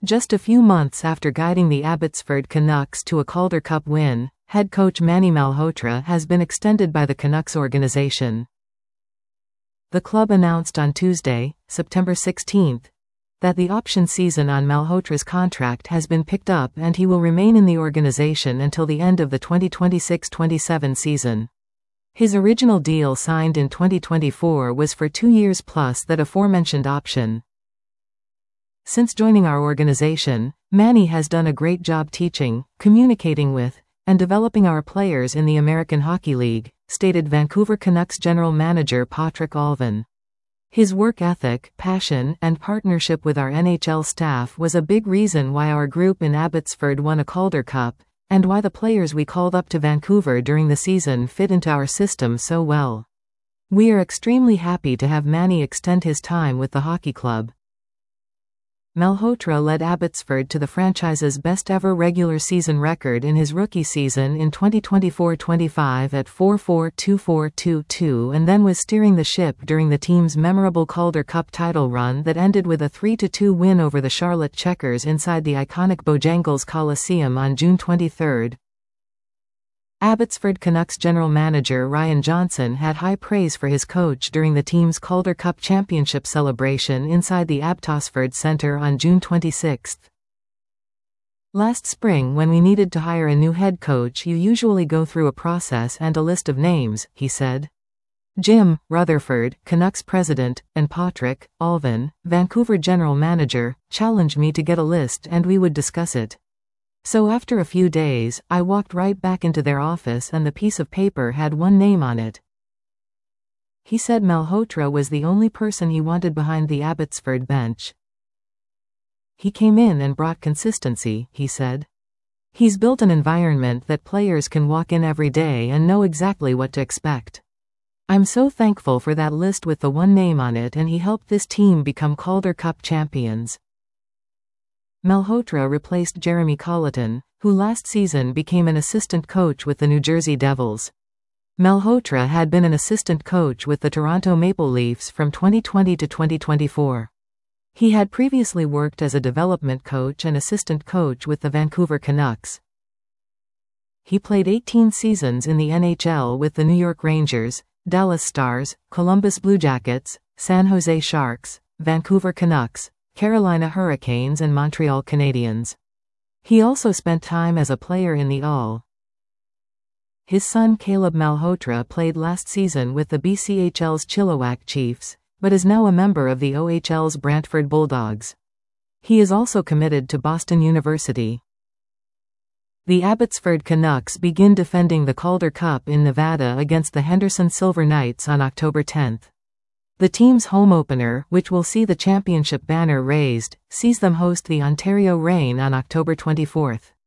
Just a few months after guiding the Abbotsford Canucks to a Calder Cup win, head coach Manny Malhotra has been extended by the Canucks organization. The club announced on Tuesday, September 16, that the option season on Malhotra's contract has been picked up and he will remain in the organization until the end of the 2026-27 season. His original deal signed in 2024 was for 2 years plus that aforementioned option. Since joining our organization, Manny has done a great job teaching, communicating with, and developing our players in the American Hockey League, stated Vancouver Canucks general manager Patrick Allvin. His work ethic, passion, and partnership with our NHL staff was a big reason why our group in Abbotsford won a Calder Cup, and why the players we called up to Vancouver during the season fit into our system so well. We are extremely happy to have Manny extend his time with the hockey club. Malhotra led Abbotsford to the franchise's best-ever regular season record in his rookie season in 2024-25 at 44-24-22 and then was steering the ship during the team's memorable Calder Cup title run that ended with a 3-2 win over the Charlotte Checkers inside the iconic Bojangles Coliseum on June 23. Abbotsford Canucks general manager Ryan Johnson had high praise for his coach during the team's Calder Cup championship celebration inside the Abbotsford Centre on June 26. Last spring, when we needed to hire a new head coach, you usually go through a process and a list of names, he said. Jim Rutherford, Canucks president, and Patrick Allvin, Vancouver general manager, challenged me to get a list and we would discuss it. So after a few days, I walked right back into their office and the piece of paper had one name on it. He said Malhotra was the only person he wanted behind the Abbotsford bench. He came in and brought consistency, he said. He's built an environment that players can walk in every day and know exactly what to expect. I'm so thankful for that list with the one name on it, and he helped this team become Calder Cup champions. Malhotra replaced Jeremy Colleton, who last season became an assistant coach with the New Jersey Devils. Malhotra had been an assistant coach with the Toronto Maple Leafs from 2020 to 2024. He had previously worked as a development coach and assistant coach with the Vancouver Canucks. He played 18 seasons in the NHL with the New York Rangers, Dallas Stars, Columbus Blue Jackets, San Jose Sharks, Vancouver Canucks, Carolina Hurricanes and Montreal Canadiens. He also spent time as a player in the AHL. His son Caleb Malhotra played last season with the BCHL's Chilliwack Chiefs, but is now a member of the OHL's Brantford Bulldogs. He is also committed to Boston University. The Abbotsford Canucks begin defending the Calder Cup in Nevada against the Henderson Silver Knights on October 10. The team's home opener, which will see the championship banner raised, sees them host the Ontario Reign on October 24.